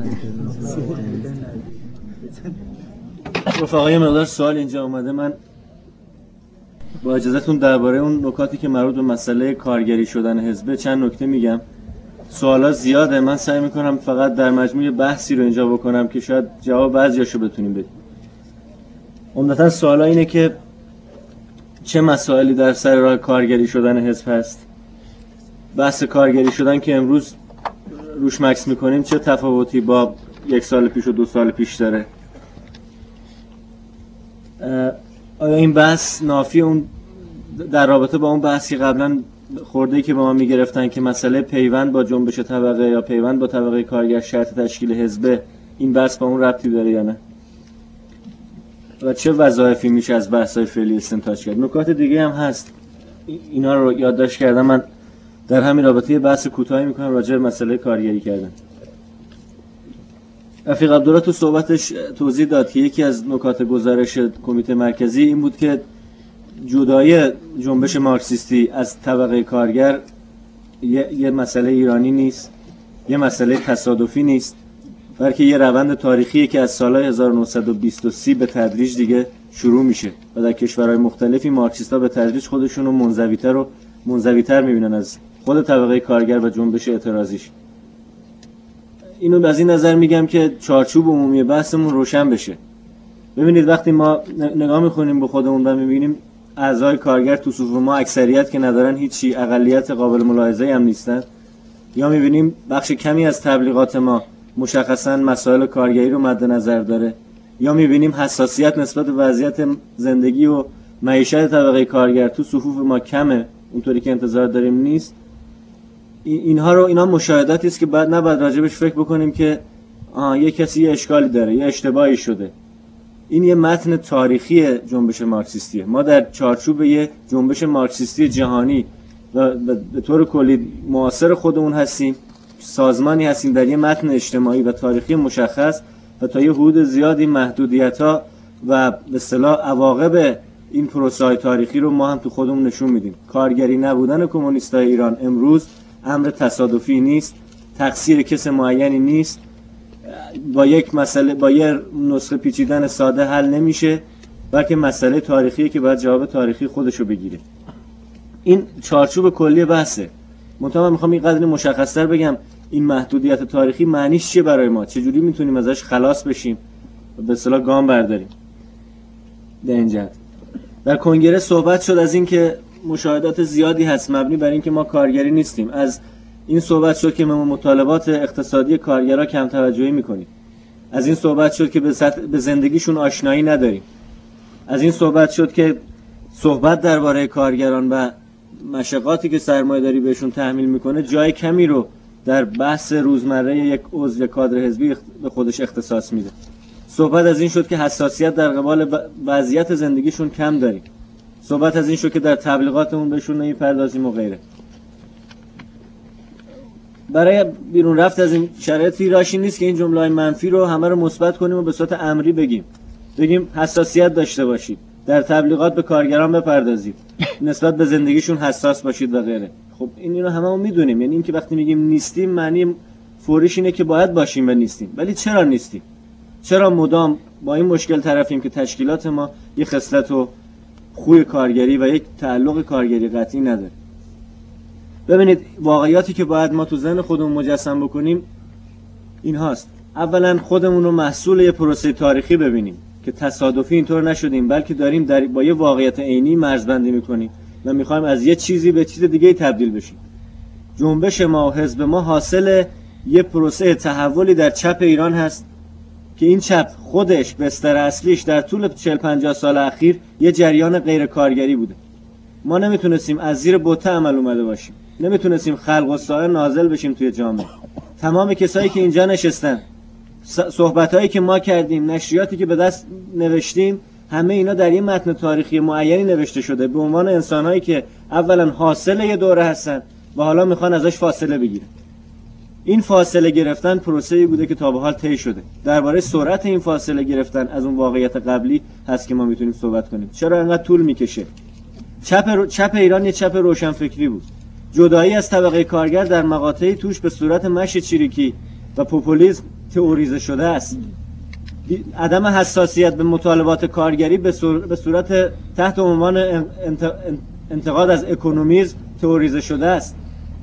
رفقای مقدار سوال اینجا اومده. من با اجازهتون درباره اون نکاتی که مربوط به مسئله کارگری شدن حزب چند نکته میگم. سوالا زیاده، من سعی میکنم فقط در مجموع بحثی رو اینجا بکنم که شاید جواب بعضیاشو بتونیم بدیم. عمدتاً سوالا اینه که چه مسائلی در سر راه کارگری شدن حزب هست. بحث کارگری شدن که امروز روش مکس میکنیم چه تفاوتی با 1 سال پیش و 2 سال پیش داره. آیا این بحث نافی اون در رابطه با اون بحثی قبلا خورده‌ای که با ما میگرفتن که مسئله پیوند با جنبش طبقه یا پیوند با طبقه کارگر شرط تشکیل حزب، این بحث با اون ربطی داره یا نه؟ و چه وظایفی میشه از بحث‌های فعلی استنتاج کرد؟ نکات دیگه هم هست، اینا رو یادداشت کردم. من در همین رابطه بحث کوتاهی میکنم راجع به مسئله کارگری کردن. رفیق عبدالله تو صحبتش توضیح داد که یکی از نکات گزارش کمیته مرکزی این بود که جدای جنبش مارکسیستی از طبقه کارگر یه مسئله ایرانی نیست، یه مسئله تصادفی نیست، بلکه یه روند تاریخیه که از سال 1920 به تدریج دیگه شروع میشه و در کشورهای مختلفی مارکسیست‌ها به تدریج خودشون رو منزوی‌تر میبینن از خود طبقه کارگر و جنبش اعتراضیش. اینو از این نظر میگم که چارچوب عمومی بحثمون روشن بشه. ببینید وقتی ما نگاه میکنیم به خودمون و میبینیم اعضای کارگر تو صفوف ما اکثریت که ندارن هیچی، اقلیت قابل ملاحظه‌ای هم نیستن، یا میبینیم بخش کمی از تبلیغات ما مشخصاً مسائل کارگری رو مد نظر داره، یا میبینیم حساسیت نسبت به وضعیت زندگی و معیشت طبقه کارگر تو صفوف ما کمه، اونطوری که انتظار داریم نیست. اینا مشاهداتی است که بعد نباید راجبش فکر بکنیم که یه کسی یه اشکالی داره، یه اشتباهی شده. این یه متن تاریخی جنبش مارکسیستیه. ما در چارچوب یه جنبش مارکسیستی جهانی و به طور کلی معاصر خودمون هستیم، سازمانی هستیم در یه متن اجتماعی و تاریخی مشخص و تا یه حدود زیادی محدودیت‌ها و به اصطلاح عواقب این پروسه‌های تاریخی رو ما هم تو خودمون نشون میدیم. کارگری نبودن کمونیست‌های ایران امروز امر تصادفی نیست، تقصیر کس معینی نیست، با یک مسئله با یه نسخه پیچیدن ساده حل نمیشه، بلکه مسئله تاریخیه که باید جواب تاریخی خودشو بگیره. این چارچوب کلی بحثه. من میخوام این قدری مشخص‌تر بگم این محدودیت تاریخی معنیش چیه برای ما، چجوری میتونیم ازش خلاص بشیم و به اصطلاح گام برداریم. در این جهت در کنگره صحبت شد از این که مشاهدات زیادی هست مبنی بر این که ما کارگری نیستیم. از این صحبت شد که ما مطالبات اقتصادی کارگرها کم توجهی میکنیم. از این صحبت شد که به زندگیشون آشنایی نداریم. از این صحبت شد که صحبت درباره کارگران و مشقاتی که سرمایه‌داری بهشون تحمیل میکنه جای کمی رو در بحث روزمره یک عضو کادر حزبی به خودش اختصاص میده. صحبت از این شد که حساسیت در قبال وضعیت زندگیشون کم داریم. صحبت از این شد که در تبلیغاتمون بهشون نمیپردازیم و غیره. برای بیرون رفت از این شرایطی راشی نیست که این جمله‌های منفی رو همه رو مثبت کنیم و به صورت امری بگیم حساسیت داشته باشید، در تبلیغات به کارگران بپردازید، نسبت به زندگیشون حساس باشید و غیره. خب اینو هممون میدونیم، یعنی این که وقتی میگیم نیستیم معنی فوریش اینه که باید باشیم و نیستیم. ولی چرا نیستیم؟ چرا مدام با این مشکل طرفیم که تشکیلات ما یک خصلت و خوی کارگری و یک تعلق کارگری قطعی نداره؟ ببینید واقعیاتی که باید ما تو ذهن خودمون مجسم بکنیم این هاست. اولا خودمون رو محصول یه پروسه تاریخی ببینیم که تصادفی اینطور نشدیم، بلکه داریم با یه واقعیت عینی مرزبندی میکنیم و میخوایم از یه چیزی به چیز دیگه تبدیل بشیم. جنبش ما و حزب ما حاصل یه پروسه تحولی در چپ ایران هست که این چپ خودش بستر اصلیش در طول 40-50 سال اخیر یه جریان غیر کارگری بوده. ما نمیتونستیم از زیر بوته عمل اومده باشیم، نمیتونستیم خلق و سائر نازل بشیم توی جامعه. تمام کسایی که اینجا نشستن، صحبتایی که ما کردیم، نشریاتی که به دست نوشتیم، همه اینا در یه متن تاریخی معینی نوشته شده به عنوان انسانایی که اولا حاصل یه دوره هستن و حالا میخوان ازش فاصله بگیرن. این فاصله گرفتن پروسه‌ای بوده که تا به حال طی شده. درباره سرعت این فاصله گرفتن از اون واقعیت قبلی هست که ما میتونیم صحبت کنیم. چرا اینقدر طول میکشه؟ چپ ایران یه چپ روشنفکری بود. جدایی از طبقه کارگر در مقاطعی توش به صورت مشی چریکی و پوپولیسم تئوریزه شده است. عدم حساسیت به مطالبات کارگری به صورت تحت عنوان انتقاد از اکونومیسم تئوریزه شده است.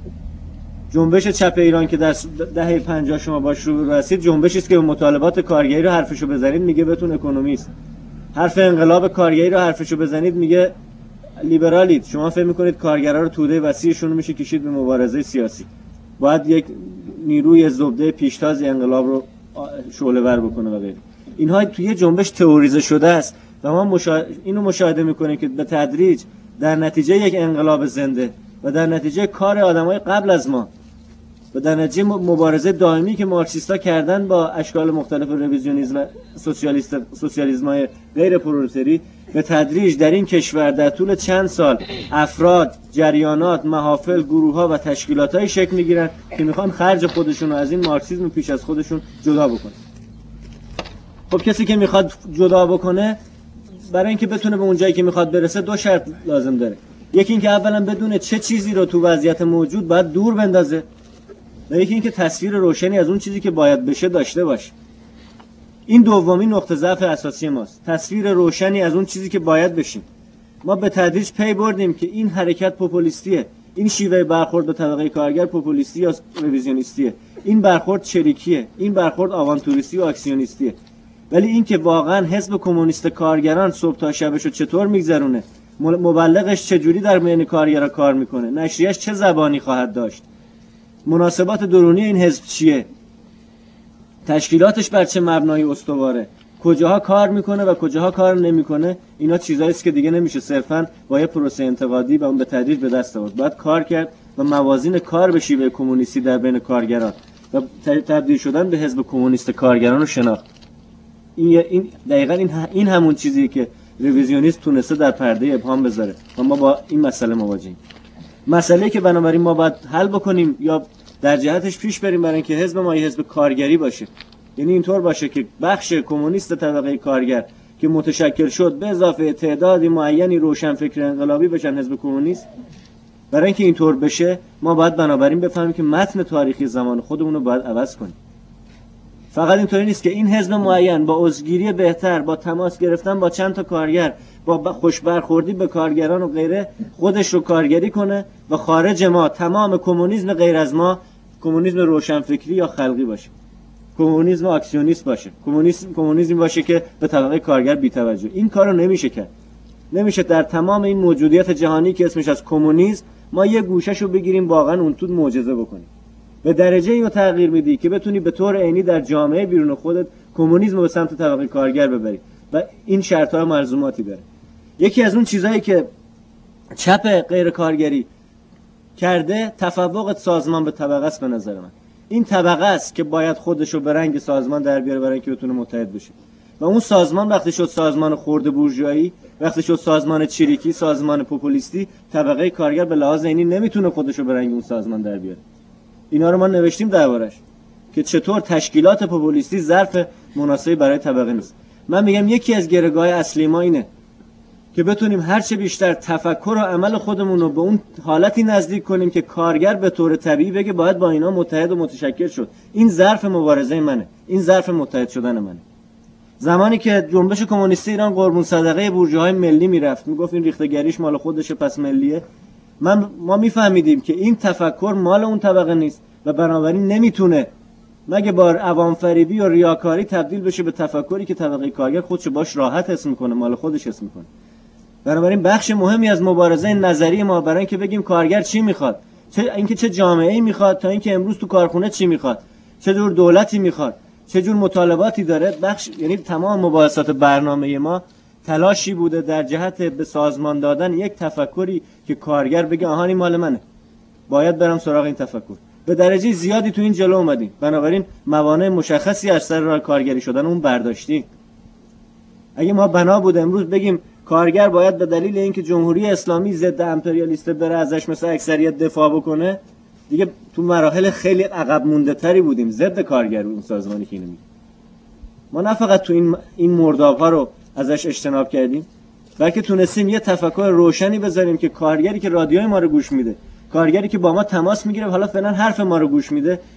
جنبش چپ ایران که در دهه 50 شما باش رو رسید، جنبشی است که مطالبات کارگری رو حرفشو بزنید میگه بهتون اکونومیست. حرف انقلاب کارگری رو حرفشو بزنید میگه لیبرالید. شما فکر میکنید کارگرا رو توده وسیعشون میشه کشید به مبارزه سیاسی. باید یک نیروی زبده پیشتاز انقلاب رو شعله‌ور بکنه و غیره. اینها توی جنبش تئوریزه شده است و ما اینو مشاهده میکنیم که به تدریج در نتیجه یک انقلاب زنده و در نتیجه کار آدمای قبل از ما و در نتیجه مبارزه دائمی که مارکسیستا کردن با اشکال مختلف رویزیونیسم سوسیالیسم‌های غیر پرولتاری، به تدریج در این کشور در طول چند سال افراد، جریانات، محافل، گروه‌ها و تشکیلات‌های شکل می‌گیرن که میخوان خرج خودشون رو از این مارکسیسم پیش از خودشون جدا بکنن. خب کسی که میخواد جدا بکنه، برای اینکه بتونه به اون جایی که میخواد برسه دو شرط لازم داره. یکی اینکه اولا بدونه چه چیزی رو تو وضعیت موجود باید دور بندازه و یکی اینکه تصویر روشنی از اون چیزی که باید بشه داشته باشه. این دومین نقطه ضعف اساسی ماست، تصویر روشنی از اون چیزی که باید بشیم. ما به تدریج پی بردیم که این حرکت پوپولیستیه، این شیوه برخورد به طبقه کارگر پوپولیستی یا رویزیونیستیه، این برخورد چریکیه، این برخورد آوانتوریستی و اکسیونیستیه. ولی این که واقعا حزب کمونیست کارگران صبح تا شبشو چطور میگذرونه، مبلغش چجوری در بین کارگرا کار میکنه، نشریه‌اش چه زبانی خواهد داشت، مناسبات درونی این حزب چیه، تشکیلاتش بر چه مبنایی استواره، کجاها کار میکنه و کجاها کار نمیکنه، اینا چیزایی است که دیگه نمیشه صرفاً با یه پروسه انتقادی و اون به تدریج به دست آورد. باید کار کرد و موازین کار به شیوه کمونیستی در بین کارگران و تبدیل شدن به حزب کمونیست کارگران رو شناخت. این دقیقاً این همون چیزیه که رویزیونیسم تونسته در پرده ابهام بذاره و ما با این مسئله مواجهیم. مسئله که بنابراین ما باید حل بکنیم یا در جهتش پیش بریم برای اینکه حزب ما یه حزب کارگری باشه، یعنی اینطور باشه که بخش کمونیست طبقه کارگر که متشکل شد به اضافه تعدادی معینی روشنفکر انقلابی بشن حزب کمونیست. برای اینکه اینطور بشه ما باید بنابراین بفهمیم که متن تاریخی زمان خودمون رو باید عوض کنیم. فقط اینطوری نیست که این حزب معین با عضوگیری بهتر، با تماس گرفتن با چند تا کارگر، با خوش برخوردی به کارگران و غیره خودش رو کارگری کنه و خارج ما تمام کمونیسم غیر از ما کمونیسم روشنفکری یا خلقی باشه، کمونیسم اکسیونیست باشه، کمونیسم باشه که به طبقه کارگر بی‌توجه. این کارو نمیشه کرد. نمیشه در تمام این موجودیت جهانی که اسمش از کمونیسم ما یه گوشه‌شو بگیریم واقعا اون تو معجزه بکنیم. به درجه اینو تغییر میدی که بتونی به طور عینی در جامعه بیرون خودت کمونیسم رو به سمت طبقه کارگر ببری و این شرط‌ها ملزوماتی داره. یکی از اون چیزایی که چپ غیر کارگری کرده تفوق سازمان به طبقه است. به نظر من این طبقه است که باید خودشو به رنگ سازمان در بیاره برای اینکه بتونه متحد بشه و اون سازمان وقتی شد سازمان خرده بورژوایی، وقتی شد سازمان چریکی، سازمان پوپولیستی، طبقه کارگر به لحاظ اینی نمیتونه خودشو به رنگ اون سازمان در بیاره. اینا رو ما نوشتیم دربارش که چطور تشکیلات پوپولیستی ظرف مناسبی برای طبقه نیست. من میگم یکی از گره‌های اصلی ما اینه که بتونیم هرچه بیشتر تفکر و عمل خودمون رو به اون حالتی نزدیک کنیم که کارگر به طور طبیعی بگه باید با اینا متحد و متشکل شد. این ظرف مبارزه منه، این ظرف متحد شدن منه. زمانی که جنبش کمونیستی ایران قربون صدقه بورژواهای ملی میرفت، میگفت این ریخته‌گریش مال خودشه پس ملیه، ما میفهمیدیم که این تفکر مال اون طبقه نیست و بنابراین نمیتونه مگه با عوام فریبی و ریاکاری تبدیل بشه به تفکری که طبقه کارگر خودش باش راحت حس میکنه، مال خودش حس میکنه. بنابراین بخش مهمی از مبارزه نظری ما برای اینکه بگیم کارگر چی میخواد، چه جامعه‌ای میخواد، تا اینکه امروز تو کارخونه چی میخواد، چه جور دولتی میخواد، چه جور مطالباتی داره، یعنی تمام مباحثات برنامه ما تلاشی بوده در جهت به سازمان دادن یک تفکری که کارگر بگه آها این مال منه، باید برم سراغ این تفکر. به درجه زیادی تو این جلو اومدیم، بنابراین موانع مشخصی از سر راه کارگری شدن اون برداشتیم. اگه ما بنا بود امروز بگیم کارگر باید به دلیل اینکه جمهوری اسلامی ضد امپریالیسته بره ازش مثل اکثریت دفاع بکنه، دیگه تو مراحل خیلی عقب مونده تری بودیم ضد کارگر اون سازمانی که اینو میگه. ما نه فقط تو این مرداب‌ها رو ازش اجتناب کردیم، بلکه تونستیم یه تفکر روشنی بذاریم که کارگری که رادیوی ما رو گوش میده، کارگری که با ما تماس میگیره حالا فعلا حرف ما رو گوش میده،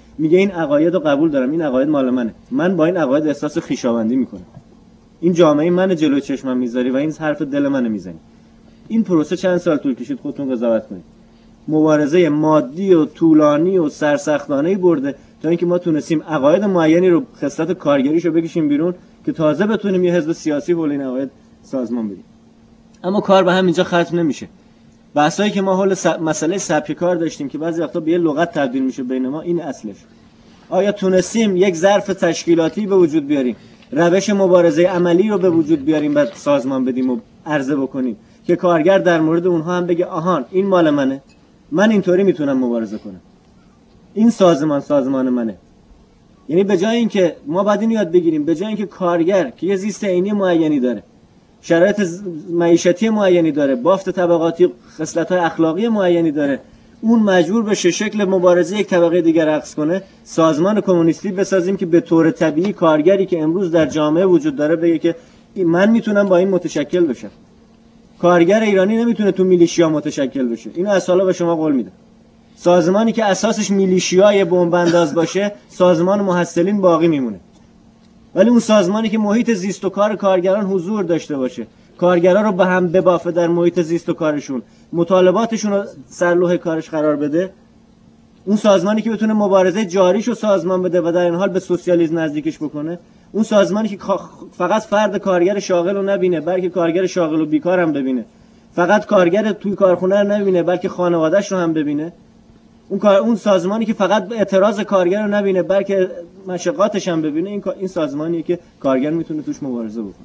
میگه این عقاید رو قبول دارم، این عقاید مال منه، من با این عقاید احساس خویشاوندی میکنم، این جامعه من جلوی چشمم میذاری و این حرف دل منو میزنی. این پروسه چند سال طول کشید خودتون قضاوت کنید. مبارزه مادی و طولانی و سرسختانه‌ای برده تا اینکه ما تونستیم عقاید معینی رو، خصلت کارگریشو بکشیم بیرون که تازه بتونیم یه حزب سیاسی حول این عقاید سازمان بدیم. اما کار به همینجا ختم نمیشه. بحثایی که ما حول مسئله سبک کار داشتیم که بعضی وقتا به یه لغت تبدیل میشه بین ما، این اصلش. آیا تونستیم یک ظرف تشکیلاتی به وجود بیاریم، روش مبارزه عملی رو به وجود بیاریم، بعد سازمان بدیم و عرضه بکنیم که کارگر در مورد اونها هم بگه آهان این مال منه، من اینطوری میتونم مبارزه کنم، این سازمان منه. یعنی به جای اینکه ما باید اینو یاد بگیریم، به جای اینکه کارگر که یه زیست عینی معینی داره، شرایط معیشتی معینی داره، بافت طبقاتی، خصلت‌های اخلاقی معینی داره، اون مجبور بشه شکل مبارزه یک طبقه دیگر عکس کنه، سازمان کمونیستی بسازیم که به طور طبیعی کارگری که امروز در جامعه وجود داره بگه که من میتونم با این متشکل بشم. کارگر ایرانی نمیتونه تو میلیشیا متشکل بشه. اینو از حالا به شما قول میدم. سازمانی که اساسش میلیشیای بمب‌انداز باشه، سازمان محصلین باقی میمونه. ولی اون سازمانی که محیط زیست و کار کارگران حضور داشته باشه، کارگران رو به هم ببافه در محیط زیست و کارشون، مطالباتشون رو سرلوح کارش قرار بده، اون سازمانی که بتونه مبارزه جاریش رو سازمان بده و در این حال به سوسیالیسم نزدیکش بکنه، اون سازمانی که فقط فرد کارگر شاغل رو نبینه بلکه کارگر شاغل و بیکار هم ببینه، فقط کارگر توی کارخونه رو نبینه بلکه خانواده‌اش رو هم ببینه، اون سازمانی که فقط اعتراض کارگر رو نبینه بلکه مشقاتش هم ببینه، این سازمانیه که کارگر میتونه توش مبارزه بکنه.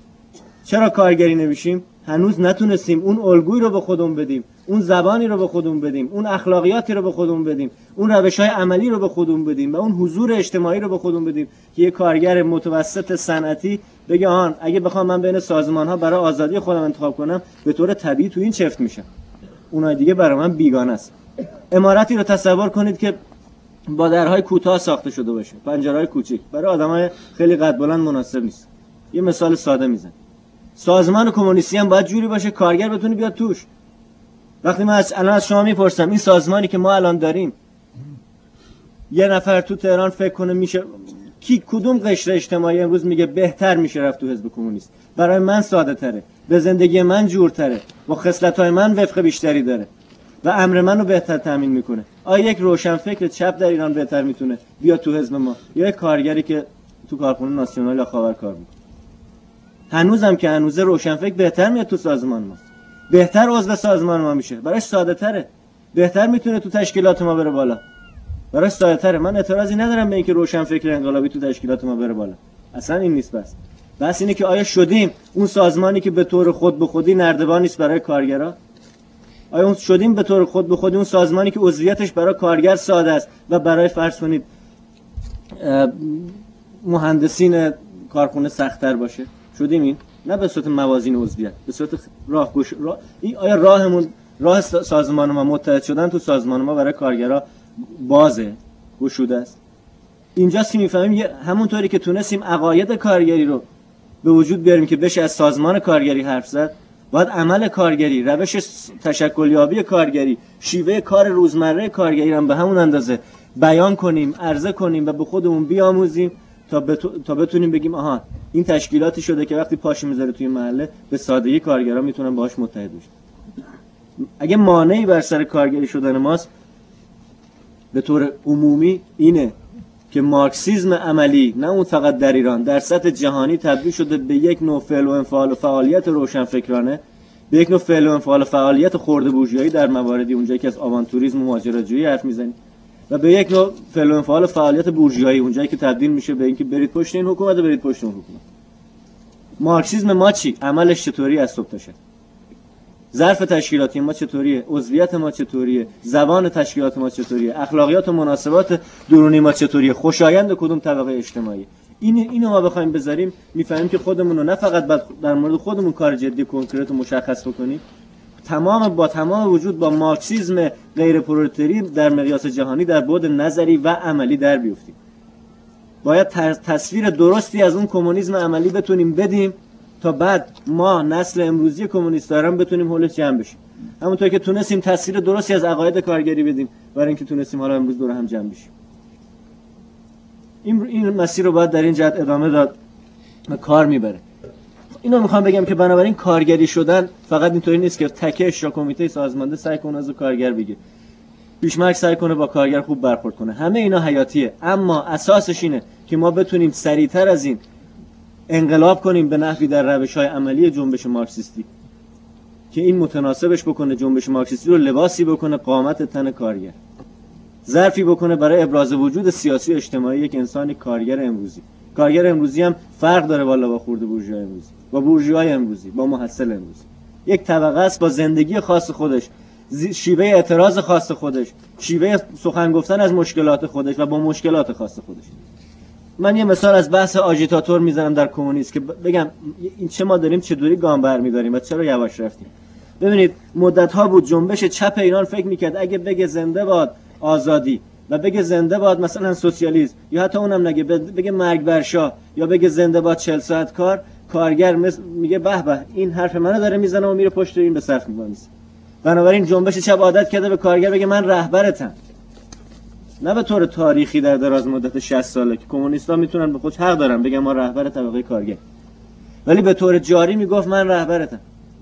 چرا کارگری نمیشیم؟ هنوز نتونستیم اون الگویی رو به خودمون بدیم، اون زبانی رو به خودمون بدیم، اون اخلاقیاتی رو به خودمون بدیم، اون روش‌های عملی رو به خودمون بدیم و اون حضور اجتماعی رو به خودمون بدیم که یه کارگر متوسط صنعتی بگه آهان اگه بخوام من بین سازمان‌ها برای آزادی خودم انتخاب کنم، به طور طبیعی تو این چفت میشم، اونای دیگه برای من بیگانه است. عمارتی رو تصور کنید که با درهای کوتاه ساخته شده باشه، پنجره‌های کوچیک، برای آدمای خیلی قد بلند مناسب نیست. یه مثال ساده میزنم. سازمان کمونیستی هم باید جوری باشه کارگر بتونه بیاد توش. وقتی من الان از شما میپرسم این سازمانی که ما الان داریم، یه نفر تو تهران فکر کنه میشه کدوم قشر اجتماعی امروز میگه بهتر میشه رفت تو حزب کمونیست، برای من ساده تره، به زندگی من جورتره، با خصلت‌های من وفق بیشتری داره و امر منو بهتر تامین میکنه؟ آیا یک روشنفکر چپ در ایران بهتر میتونه بیاد تو حزب ما یا یک کارگری که تو کارخونه ناسیونال یا خاور کار میکنه؟ هنوزم که هنوزه روشنفکر بهتر میاد تو سازمان ما، بهتر عضو سازمان ما میشه، براش ساده تره، بهتر میتونه تو تشکیلات ما بره بالا، براش ساده تره. من اعتراضی ندارم به اینکه روشنفکر انقلابی تو تشکیلات ما بره بالا، اصلا این نیست. بس اینه که آیا شدیم اون سازمانی که به طور خود به خودی نردبان نیست برای کارگرا؟ آیا اون شدیم به طور خود به خودی اون سازمانی که عضویتش برای کارگر ساده است و برای فرض کنید مهندسین کارخونه سخت‌تر باشه؟ شدیم این؟ نه به صورت موازین عضویت، به صورت آیا راه سازمان ما متحد شدن تو سازمان ما برای کارگرا بازه، گشوده است؟ اینجاست که میفهمیم همونطوری که تونستیم عقاید کارگری رو به وجود بیاریم که بشه از سازمان کارگری حرف زد، باید عمل کارگری، روش تشکلیابی کارگری، شیوه کار روزمره کارگری هم به همون اندازه بیان کنیم، عرضه کنیم و به خودمون بیاموزیم تا بتونیم بگیم آها این تشکیلاتی شده که وقتی پاش میذاره توی محله به سادگی کارگرا میتونن باهاش متحد بشن. اگه مانعی بر سر کارگری شدن ماست به طور عمومی اینه که مارکسیسم عملی نه اون فقط در ایران، در سطح جهانی تبدیل شده به یک نوع فعل و انفعال و فعالیت روشنفکرانه، به یک نوع فعل و انفعال و فعالیت خرده بورژوایی در مواردی اونجایی که از آوانتوریسم و مهاجرت‌جویی حرف میزنیم، و به یک نوع فعل و انفعال و فعالیت بورژوایی اونجایی که تبدیل میشه به اینکه برید پشت این حکومت و برید پشت اون حکومت. مارکسیسم ما چی؟ عملش چطوری از صبح تا شب؟ ظرف تشکیلاتی ما چطوریه؟ عضویت ما چطوریه؟ زبان تشکیلات ما چطوریه؟ اخلاقیات و مناسبات درونی ما چطوریه؟ خوشایند کدوم طبقه اجتماعی؟ اینو ما بخوایم بذاریم میفهمیم که خودمون رو نه فقط در مورد خودمون کار جدی کنکرت و مشخص بکنیم، با تمام وجود با مارکسیسم غیر پرولتاری در مقیاس جهانی در بعد نظری و عملی در بیفتیم. باید تصویر درستی از اون کمونیسم عملی بتونیم بدیم تا بعد ما نسل امروزی کمونیست‌ها بتونیم حولش جمع بشیم. همونطور که تونستیم تصویر درستی از عقاید کارگری بدیم برای اینکه تونستیم حالا امروز دور هم جمع بشیم. این مسیر رو باید در این جهت ادامه داد و کار میبره. اینو میخوام بگم که بنابراین کارگری شدن فقط اینطوری نیست که تکش یا کمیته سازمانده سعی کنه از کارگر بگه، پیشمرگ سعی کنه با کارگر خوب برخورد کنه. همه اینا حیاتیه، اما اساسش اینه که ما بتونیم سریعتر از این انقلاب کنیم به نحوی در روش‌های عملی جنبش مارکسیستی که این متناسبش بکنه، جنبش مارکسیستی رو لباسی بکنه قامت تن کارگر، ظرفی بکنه برای ابراز وجود سیاسی و اجتماعی یک انسان کارگر امروزی. کارگر امروزی هم فرق داره والا با خرده بورژوا امروزی، با بورژوای امروزی، با محصل امروزی. یک طبقه است با زندگی خاص خودش، شیوه اعتراض خاص خودش، شیوه سخن گفتن از مشکلات خودش و با مشکلات خاص خودش. من یه مثال از بحث آژیتاتور میزنم در کمونیسم که بگم این چه ما داریم چه دوری گام برمی‌داریم و چرا یواش رفتیم. ببینید مدت‌ها بود جنبش چپ ایران فکر می‌کرد اگه بگه زنده باد آزادی و بگه زنده باد مثلا سوسیالیسم، یا حتی اونم نگه بگه مرگ بر شاه، یا بگه زنده باد 40 ساعت کار، کارگر میگه به به این حرف منو داره میزنه و میره پشت این به صف می‌وایسه. بنابراین جنبش چپ عادت کرده به کارگر بگه من رهبرتم. نه به طور تاریخی در دراز مدت 60 ساله که کمونیست‌ها میتونن به خودش حق دارن بگن ما رهبر طبقه کارگر، ولی به طور جاری میگفت من رهبرتم.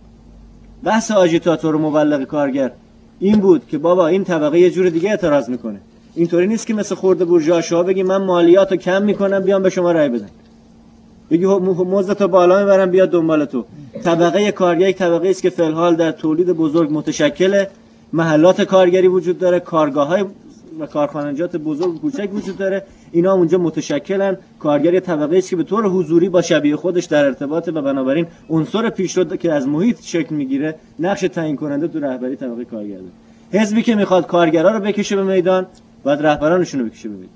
بحث آژیتاتور و مبلغ کارگر این بود که بابا این طبقه یه جور دیگه اعتراض میکنه، اینطوری نیست که مثل خرده بورژوا بگی من مالیاتو کم میکنم بیام به شما رأی بدن، بگی موزتو بالا میبرم بیاد دنبال تو. طبقه کارگر یک طبقه است که فی الحال در تولید بزرگ متشکل، محلات کارگری وجود داره، کارگاه‌های و کارخانجات بزرگ و کوچک وجود داره، اینا اونجا متشکلن. کارگر طبقه است که به طور حضوری با شبیه خودش در ارتباطه و بنابراین عنصر پیشرو که از محیط شکل میگیره نقش تعیین کننده تو رهبری طبقه کارگر داره. حزبی که میخواد کارگرا رو بکشه به میدان باید رهبرانشون رو بکشه به میدان.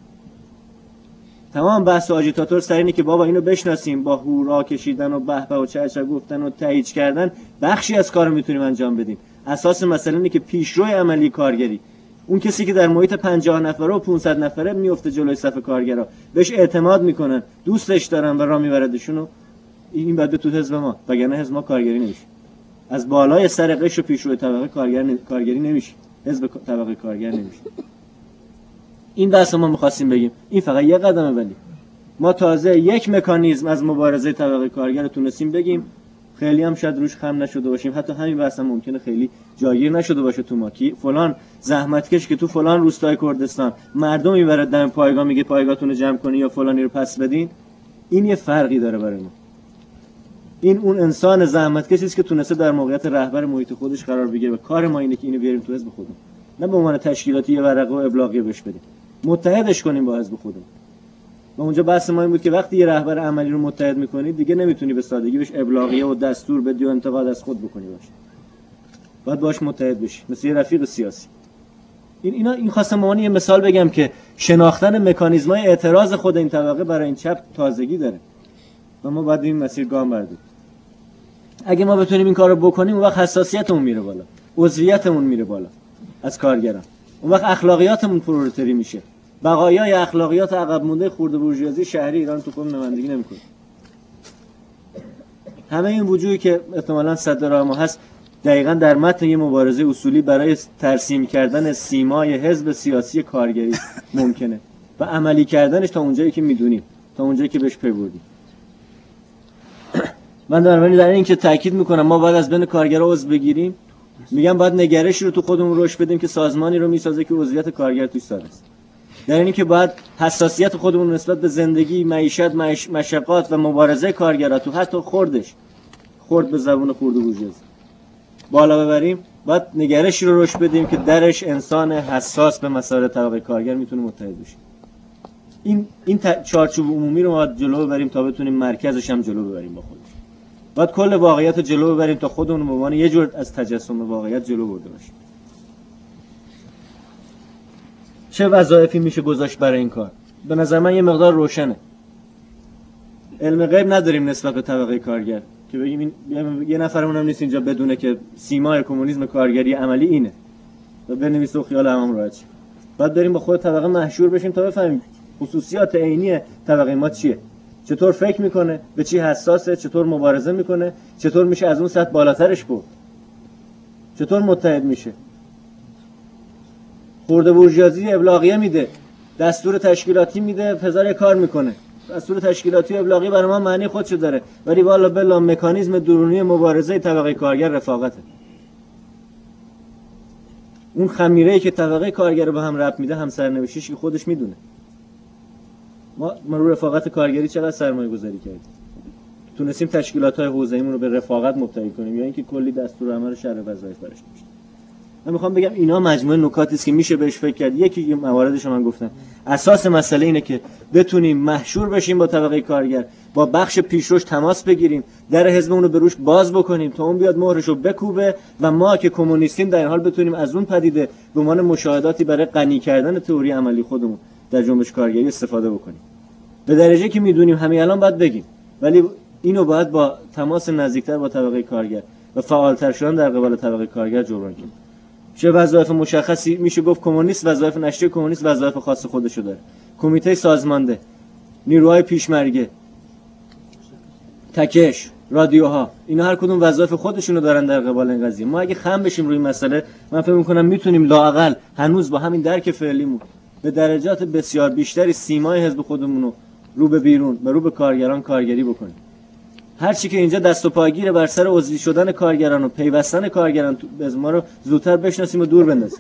تمام بحث آژیتاتور سر اینه که بابا اینو بشناسیم، با هورا کشیدن و به به و چه گفتن و تایید کردن بخشی از کارو میتونیم انجام بدیم. اساس مسئله اینه که پیشروی عملی کارگری، اون کسی که در محیط 50 نفره و 500 نفره میفته جلوی صف کارگرا، بهش اعتماد میکنن، دوستش دارن و راه میبردشونو، این بعد تو حزب ما، وگرنه حزب ما کارگری نمیشه. از بالای سر قش و پیشروی طبقه کارگری نمیشه، حزب طبقه کارگر نمیشه. این بحث ما می‌خواستیم بگیم، این فقط یه قدمه، ولی ما تازه یک مکانیزم از مبارزه طبقه کارگر رو تونستیم بگیم. خیلی هم شاید روش خم نشده باشیم، حتی همین بحث هم ممکنه خیلی جاگیر نشده باشه تو ما که فلان زحمتکش که تو فلان روستای کردستان مردم میبره دم پایگاه میگه پایگاهتون رو جمع کنین یا فلانی رو پس بدین. این یه فرقی داره برای ما. این اون انسان زحمتکشی است که تونسته در موقعیت رهبر محیط خودش قرار بگیره و کار ما اینه که اینو بیاریم تو حزب خودمون، نه به عنوان تشکیلاتی یه ورقه و ابلاغیه بهش بدیم، متحدش کنیم با حزب خودمون. و اونجا بحث ما این بود که وقتی یه رهبر عملی رو متحد می‌کنی دیگه نمیتونی به سادگی بهش ابلاغیه و دستور بدی و انتقاد از خود بکنی باشه. باید باش متحد بشی مثل یه رفیق سیاسی. این خواستم به عنوان یه مثال بگم که شناختن مکانیزم‌های اعتراض خود این طبقه برای این چپ تازگی داره و ما باید این مسیر گام برداریم. اگه ما بتونیم این کارو بکنیم اون وقت حساسیتمون میره بالا، عضویتمون میره بالا از کارگران، اون وقت اخلاقیاتمون پرولتری میشه. بقایای اخلاقیات عقب مونده خرده بورژوازی شهری ایران تو خود نمایندگی نمیکنه. همه این وجوهی که احتمالاً صد راه ما هست دقیقاً در متن یه مبارزه اصولی برای ترسیم کردن سیمای حزب سیاسی کارگری ممکنه و عملی کردنش تا اونجایی که میدونیم، تا اونجایی که بهش پی بردیم. من در این که تاکید میکنم ما باید از بین کارگرها عضو بگیریم. میگم باید نگرشی رو تو خودمون روش بدیم که سازمانی رو میسازه که عضویت کارگر توش ساده است. در اینی که باید حساسیت خودمون نسبت به زندگی، معیشت، مشقات و مبارزه کارگرها تو حتی خرد به زبون خرده بورژوا بالا ببریم. باید نگرشی رو روش بدیم که درش انسان حساس به مسائل طبقه کارگر میتونه متحد بشه. این چارچوب عمومی رو باید جلو ببریم تا بتونیم مرکزش هم جلو ببریم با خودش. باید کل واقعیت رو جلو ببریم تا خودمون به عنوان یه جور از تجسم واقعیت جلو برده باشیم. چه وظایفی میشه گذاشت برای این کار؟ به نظر من یه مقدار روشنه. علم غیب نداریم نسبت به طبقه کارگر که بگیم این یه نفرمون هم نیست اینجا بدونه که سیمای کمونیسم کارگری عملی اینه و بنویسه و خیال عوام راحت شه. بعد بریم با خود طبقه محشور بشیم تا بفهمیم خصوصیات عینی طبقه ما چیه، چطور فکر میکنه، به چی حساسه، چطور مبارزه میکنه، چطور میشه از اون سطح بالاترش برد، چطور متحد میشه. خرده بورژوازی ابلاغیه میده دستور تشکیلاتی میده، هزار کار میکنه. دستور تشکیلاتی و ابلاغی برای ما معنی خودشو داره، ولی والا بلا مکانیزم درونی مبارزه طبقه کارگر رفاقته. اون خمیره‌ای که طبقه کارگر رو به هم ربط میده همسرنوشتیش که خودش میدونه. ما رو رفاقت کارگری چقدر سرمایه گذاری کردیم، تونستیم تشکیلات‌های حوزه‌ایمون رو به رفاقت مبتنی کنیم یا اینکه کلی دستورالعمل شرع وظایف براش داشتیم. من میخوام بگم اینا مجموعه نکاتی است که میشه بهش فکر کرد. یکی مواردش من گفتم، اساس مسئله اینه که بتونیم محشور بشیم با طبقه کارگر، با بخش پیشروش تماس بگیریم، در حزبمون رو به روش باز بکنیم تا اون بیاد مهرش رو بکوبه و ما که کمونیستیم در این حال بتونیم از اون پدیده به عنوان مشاهداتی برای غنی کردن تئوری عملی خودمون در جنبش کارگری استفاده بکنیم. به درجه که میدونیم همین الان باید بگیم، ولی اینو باید با تماس نزدیکتر با طبقه کارگر و فعالتر شدن در قبال طبقه کارگر جبران کنیم. چه وظایف مشخصی میشه گفت کمونیست وظایف نشریه کمونیست وظایف خاص خودشو داره. کمیته سازمانده، نیروهای پیشمرگه، تکش، رادیوها، اینا هر کدوم وظایف خودشونو دارن در قبال این قضیه. ما اگه خم بشیم روی مسئله، من فکر می‌کنم میتونیم لااقل هنوز با همین درک فعلیمون به درجات بسیار بیشتری سیمای حزب خودمون رو به بیرون و رو به کارگران کارگری بکنیم. هر چی که اینجا دست و پاگیره بر سر عضوی شدن کارگران و پیوستن کارگران از ما رو زودتر بشناسیم و دور بندازیم.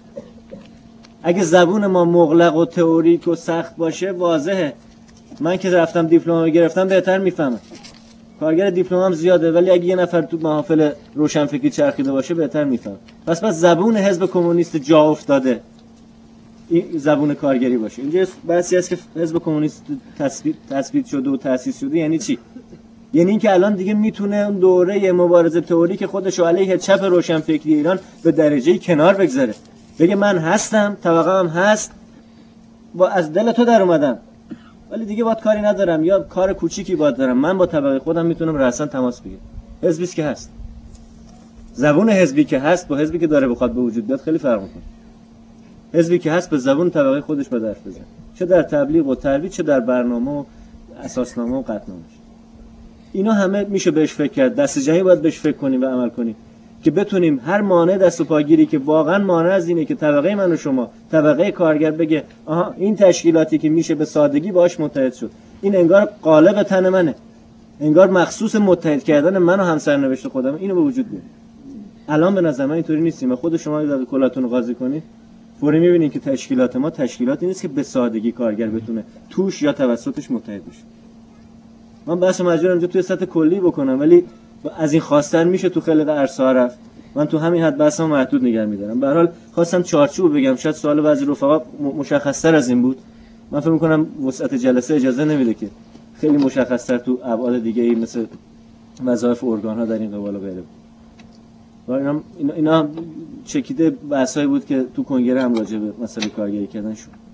اگه زبون ما مغلق و تئوریک و سخت باشه واضحه. من که رفتم دیپلم گرفتم بهتر میفهمم. کارگر دیپلمم زیاده ولی اگه یه نفر تو محافل روشنفکری چرخیده باشه بهتر میفهم. پس زبون حزب کمونیست جا افتاده این زبون کارگری باشه. اینجا بحثی هست که حزب کمونیست تثبیت شده و تأسیس شده یعنی چی؟ یعنی اینکه الان دیگه میتونه اون دوره مبارزه تئوریک خودش رو علیه چپ روشنفکری ایران به درجه کنار بگذاره. بگه من هستم، طبقه هم هست، با از دل تو در اومدم، ولی دیگه باید کاری ندارم یا کار کوچیکی باید دارم، من با طبقه خودم میتونم رأساً تماس بگیرم. حزبی که هست، زبون حزبی که هست با حزبی که داره بخواد به وجود بیاد خیلی فرق میکنه. حزبی که هست به زبون طبقه خودش به حرف بزنه، چه در تبلیغ و ترویج، چه در برنامه و اساسنامه و قطعنامه. اینا همه میشه بهش فکر کرد. دست جمعی باید بهش فکر کنیم و عمل کنیم که بتونیم هر مانع دست و پاگیری که واقعا مانع از اینه که طبقه من و شما، طبقه کارگر بگه آها این تشکیلاتی که میشه به سادگی باهاش متحد شد، این انگار قالب تن منه، انگار مخصوص متحد کردن من و همسرنوشت خودم، اینو به وجود بیاره. الان به نظر من اینطوری نیستیم. خود شما اگه کلاتون رو قاضی کنید فوری میبینید که تشکیلات ما تشکیلاتی نیست که به سادگی کارگر بتونه توش یا توسطش متحد بشه. من بحث مجبورم اینجا توی سطح کلی بکنم، ولی از این خواستن میشه تو خلق عرصه‌ها رفت. من تو همین حد بحثم محدود نگه می‌دارم. به هر حال خواستم چارچوب بگم، شاید سوال بعضی رفقا مشخص‌تر از این بود. من فکر می‌کنم وسعت جلسه اجازه نمیده که خیلی مشخص‌تر تو ابعاد دیگه‌ای مثل وظایف ارگان‌ها در این قبال و غیره. و اینا چکیده بحثایی بود که تو کنگره هم راجع به مسئله کارگری کردن شد.